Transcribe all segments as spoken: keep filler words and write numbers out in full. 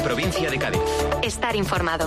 Provincia de Cádiz. Estar informado.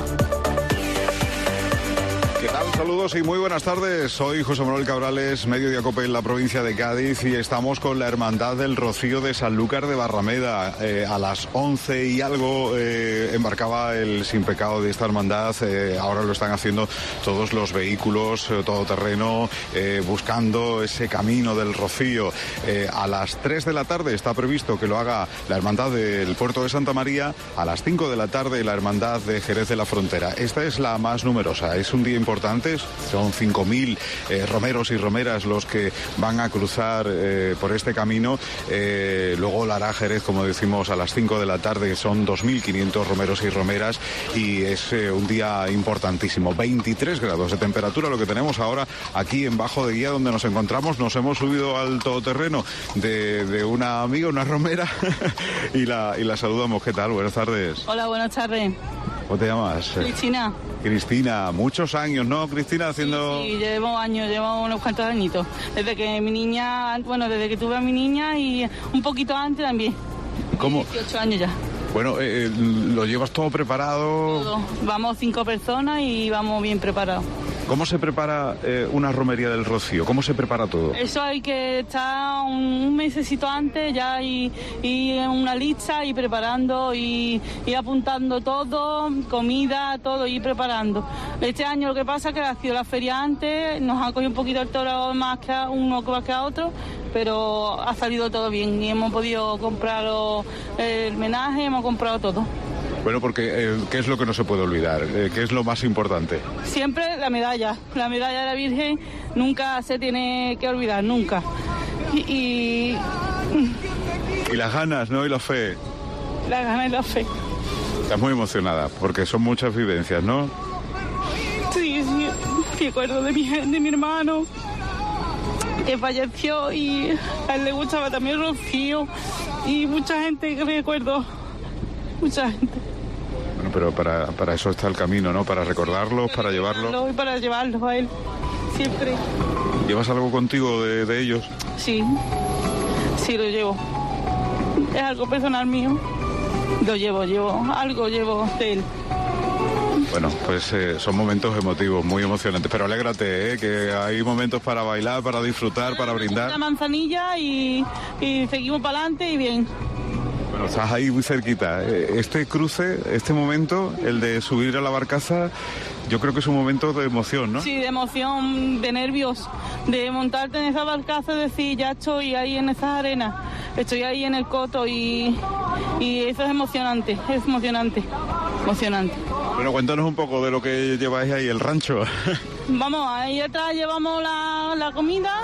¿Qué tal? Saludos y muy buenas tardes. Soy José Manuel Cabrales, Mediodía Cope en la provincia de Cádiz, y estamos con la Hermandad del Rocío de Sanlúcar de Barrameda. Eh, a las once y algo eh, embarcaba el sin pecado de esta hermandad. Eh, ahora lo están haciendo todos los vehículos, eh, todoterreno, eh, buscando ese camino del Rocío. Eh, a las tres de la tarde está previsto que lo haga la Hermandad del Puerto de Santa María. A las cinco de la tarde la Hermandad de Jerez de la Frontera. Esta es la más numerosa. Es un día importante. Son cinco mil eh, romeros y romeras los que van a cruzar eh, por este camino. Eh, luego la hará Jerez, como decimos, a las cinco de la tarde. Son dos mil quinientos romeros y romeras, y es eh, un día importantísimo. veintitrés grados de temperatura lo que tenemos ahora aquí en Bajo de Guía, donde nos encontramos. Nos hemos subido al todoterreno de, de una amiga, una romera, y, la, y la saludamos. ¿Qué tal? Buenas tardes. Hola, buenas tardes. ¿Cómo te llamas? Cristina. Cristina, muchos años, ¿no, Cristina? Haciendo... Sí, sí, llevo años, llevo unos cuantos añitos. Desde que mi niña, bueno, desde que tuve a mi niña y un poquito antes también. ¿Cómo? dieciocho años ya. Bueno, eh, ¿lo llevas todo preparado? Todo. Vamos cinco personas y vamos bien preparados. ¿Cómo se prepara eh, una romería del Rocío? ¿Cómo se prepara todo? Eso hay que estar un, un mesecito antes ya y, y en una lista y preparando y, y apuntando todo, comida, todo, y preparando. Este año lo que pasa es que ha sido la feria antes, nos ha cogido un poquito el toro más que a uno más que a otro, pero ha salido todo bien y hemos podido comprar los, el menaje, hemos comprado todo. Bueno, porque eh, ¿qué es lo que no se puede olvidar? Eh, ¿Qué es lo más importante? Siempre la medalla. La medalla de la Virgen nunca se tiene que olvidar, nunca. Y... Y, y las ganas, ¿no? Y la fe. La ganas y la fe. Estás muy emocionada, porque son muchas vivencias, ¿no? Sí, sí. Recuerdo de mi, de mi hermano, que falleció, y a él le gustaba también Rocío, y mucha gente que recuerdo. Mucha gente. Bueno, pero para, para eso está el camino, ¿no? Para recordarlos, para, para llevarlos. Y para llevarlos a él, siempre. ¿Llevas algo contigo de, de ellos? Sí, sí lo llevo. Es algo personal mío. Lo llevo, llevo, algo llevo de él. Bueno, pues eh, son momentos emotivos, muy emocionantes, pero alégrate, ¿eh? Que hay momentos para bailar, para disfrutar, para brindar. La manzanilla y, y seguimos para adelante y bien. Bueno, estás ahí muy cerquita. Este cruce, este momento, el de subir a la barcaza, yo creo que es un momento de emoción, ¿no? Sí, de emoción, de nervios, de montarte en esa barcaza y decir, ya estoy ahí en esas arenas, estoy ahí en el coto, y, y eso es emocionante, es emocionante, emocionante. Bueno, cuéntanos un poco de lo que lleváis ahí, el rancho. Vamos, ahí atrás llevamos la, la comida,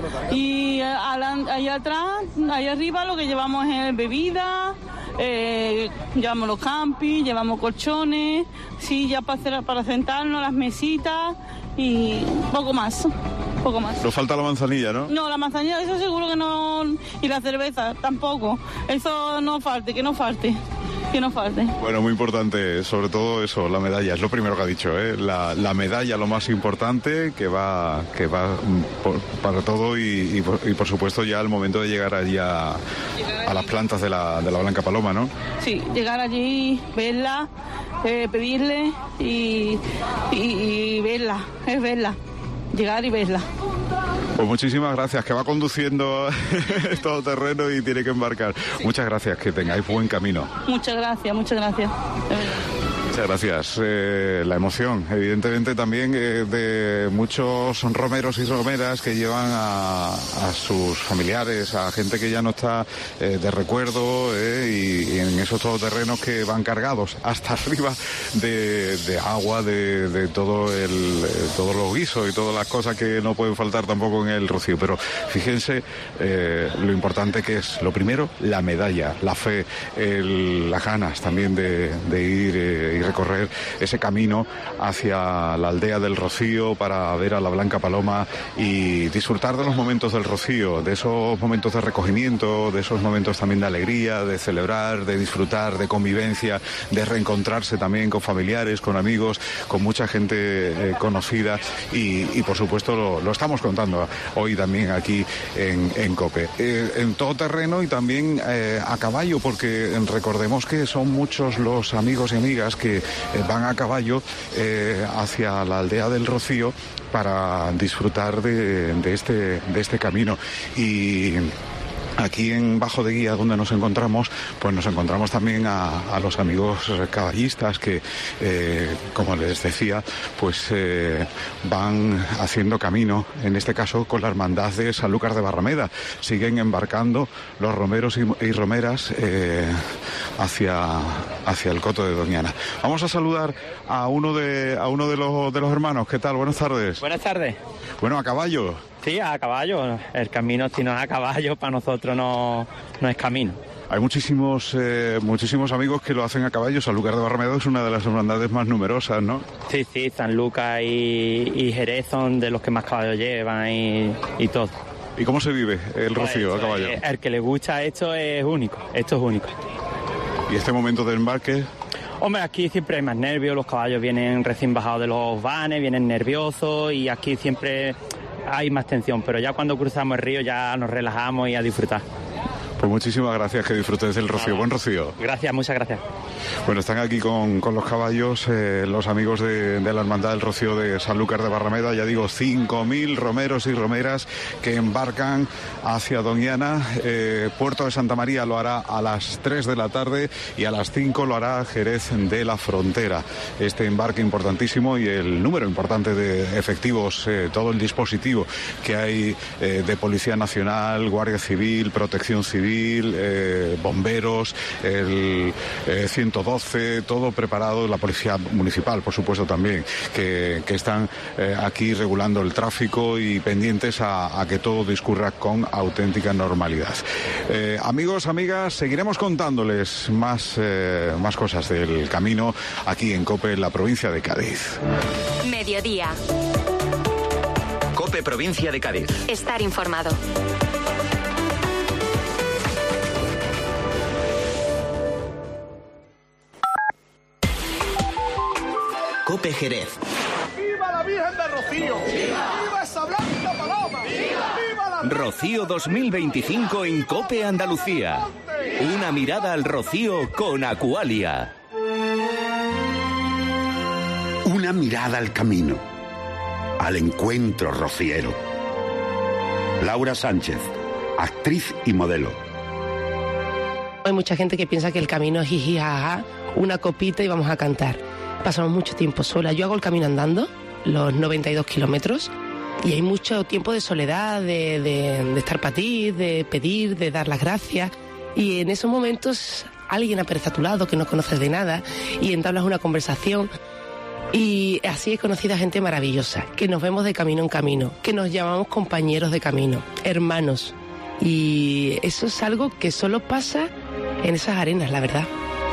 y ahí atrás, ahí arriba lo que llevamos es bebida, eh, llevamos los campis, llevamos colchones, sillas para, hacer, para sentarnos, las mesitas y poco más. Poco más. Nos falta la manzanilla, ¿no? No, la manzanilla, eso seguro que no, y la cerveza tampoco. Eso no falte, que no falte. Que no falte. Bueno, muy importante, sobre todo eso, la medalla, es lo primero que ha dicho, ¿eh? La, la medalla, lo más importante, que va, que va por, para todo, y, y, por, y por supuesto ya el momento de llegar allí a, llegar a las plantas de la, de la Blanca Paloma, ¿no? Sí, llegar allí, verla, eh, pedirle y, y, y verla, es verla, llegar y verla. Pues muchísimas gracias, que va conduciendo todo terreno y tiene que embarcar. Sí. Muchas gracias, que tengáis buen camino. Muchas gracias, muchas gracias. Muchas gracias. Eh, la emoción, evidentemente, también eh, de muchos romeros y romeras que llevan a, a sus familiares, a gente que ya no está eh, de recuerdo, eh, y, y en esos todoterrenos que van cargados hasta arriba de, de agua, de, de todo el, eh, todos los guisos y todas las cosas que no pueden faltar tampoco en el Rocío. Pero fíjense eh, lo importante que es, lo primero, la medalla, la fe, el, las ganas también de, de ir, eh, ir recorrer ese camino hacia la aldea del Rocío para ver a la Blanca Paloma y disfrutar de los momentos del Rocío, de esos momentos de recogimiento, de esos momentos también de alegría, de celebrar, de disfrutar, de convivencia, de reencontrarse también con familiares, con amigos, con mucha gente eh, conocida y, y por supuesto lo, lo estamos contando hoy también aquí en, en COPE. Eh, en todo terreno y también eh, a caballo, porque recordemos que son muchos los amigos y amigas que eh, van a caballo eh, hacia la aldea del Rocío para disfrutar de, de, este, de este camino. Y aquí en Bajo de Guía, donde nos encontramos, pues nos encontramos también a, a los amigos caballistas que, eh, como les decía, pues eh, van haciendo camino, en este caso con la Hermandad de Sanlúcar de Barrameda. Siguen embarcando los romeros y, y romeras eh, hacia, hacia el Coto de Doñana. Vamos a saludar a uno de, a uno de los, de los hermanos. ¿Qué tal? Buenas tardes. Buenas tardes. Bueno, a caballo. Sí, a caballo. El camino, si no es a caballo, para nosotros no, no es camino. Hay muchísimos eh, muchísimos amigos que lo hacen a caballo. Sanlúcar de Barrameda es una de las hermandades más numerosas, ¿no? Sí, sí, Sanlúcar y, y Jerez son de los que más caballos llevan y, y todo. ¿Y cómo se vive el Rocío pues, a caballo? Eh, el que le gusta esto es único, esto es único. ¿Y este momento de embarque? Hombre, aquí siempre hay más nervios, los caballos vienen recién bajados de los vanes, vienen nerviosos y aquí siempre hay más tensión, pero ya cuando cruzamos el río ya nos relajamos y a disfrutar. Pues muchísimas gracias, que disfrutes del Rocío. Buen Rocío. Gracias, muchas gracias. Bueno, están aquí con, con los caballos, eh, los amigos de, de la Hermandad del Rocío de Sanlúcar de Barrameda. Ya digo, cinco mil romeros y romeras que embarcan hacia Doñana. Eh, Puerto de Santa María lo hará a las tres de la tarde y a las cinco lo hará Jerez de la Frontera. Este embarque importantísimo y el número importante de efectivos, eh, todo el dispositivo que hay eh, de Policía Nacional, Guardia Civil, Protección Civil, Eh, bomberos, el eh, ciento doce, todo preparado, la Policía Municipal, por supuesto, también, que, que están eh, aquí regulando el tráfico y pendientes a, a que todo discurra con auténtica normalidad. Eh, amigos, amigas, seguiremos contándoles más, eh, más cosas del camino aquí en COPE, en la provincia de Cádiz. Mediodía. COPE, provincia de Cádiz. Estar informado. COPE Jerez. ¡Viva la Virgen de Rocío! ¡Viva! ¡Viva esa Blanca Paloma! ¡Viva! ¡Viva la Rocío dos mil veinticinco en COPE Andalucía. Una mirada al Rocío con Acualia. Una mirada al camino, al encuentro rociero. Laura Sánchez, actriz y modelo. Hay mucha gente que piensa que el camino es jiji, jaja, una copita y vamos a cantar. Pasamos mucho tiempo sola. Yo hago el camino andando, los noventa y dos kilómetros, y hay mucho tiempo de soledad, de, de, de estar para ti, de pedir, de dar las gracias. Y en esos momentos alguien aparece a tu lado que no conoces de nada y entablas una conversación. Y así he conocido a gente maravillosa, que nos vemos de camino en camino, que nos llamamos compañeros de camino, hermanos. Y eso es algo que solo pasa en esas arenas, la verdad.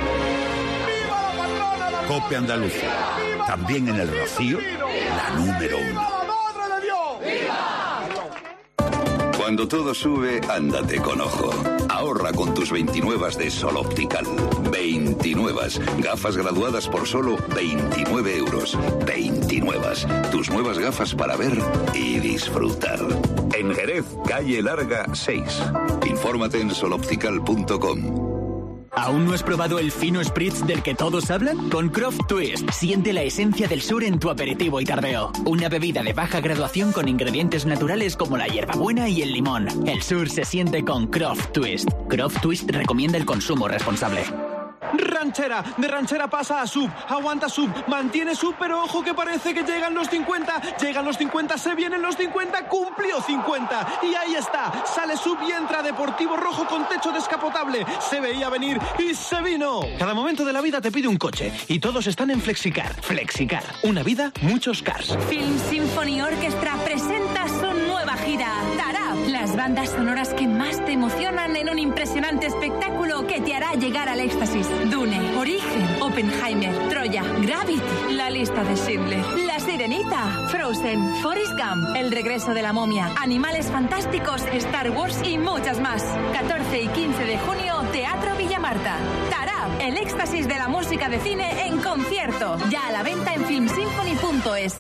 COPE Andalucía, también en el Rocío, la número uno. Cuando todo sube, ándate con ojo. Ahorra con tus veintinuevas de Sol Optical. veintinuevas. Gafas graduadas por solo veintinueve euros. veintinuevas. Tus nuevas gafas para ver y disfrutar. En Jerez, calle Larga seis. Infórmate en sol optical punto com. ¿Aún no has probado el fino spritz del que todos hablan? Con Croft Twist, siente la esencia del sur en tu aperitivo y tardeo. Una bebida de baja graduación con ingredientes naturales como la hierbabuena y el limón. El sur se siente con Croft Twist. Croft Twist recomienda el consumo responsable. Ranchera, de ranchera pasa a sub, aguanta sub, mantiene sub, pero ojo que parece que llegan los cincuenta, llegan los cincuenta, se vienen los cincuenta, cumplió cincuenta, y ahí está, sale sub y entra Deportivo Rojo con techo descapotable, se veía venir y se vino. Cada momento de la vida te pide un coche, y todos están en Flexicar. Flexicar, una vida, muchos cars. Film Symphony Orchestra presenta su nueva gira, Tarab, las Las bandas sonoras que más te emocionan en un impresionante espectáculo que te hará llegar al éxtasis. Dune, Origen, Oppenheimer, Troya, Gravity, La lista de Schindler, La Sirenita, Frozen, Forrest Gump, El regreso de la momia, Animales fantásticos, Star Wars y muchas más. catorce y quince de junio, Teatro Villamarta. Tarab, el éxtasis de la música de cine en concierto. Ya a la venta en film symphony punto es.